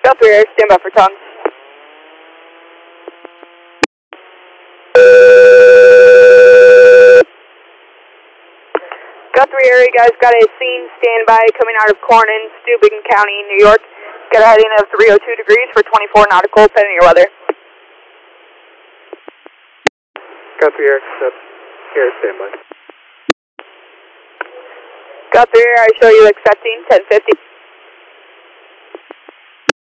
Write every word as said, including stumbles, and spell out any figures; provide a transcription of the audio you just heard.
Guthrie Air, stand by for tongue. Guthrie Air, you guys got a scene standby coming out of Corning, Steuben County, New York. Got a heading of three oh two degrees for twenty-four nautical, pending your weather. Guthrie Air, accept. Air standby. Guthrie Air, I show you accepting ten fifty.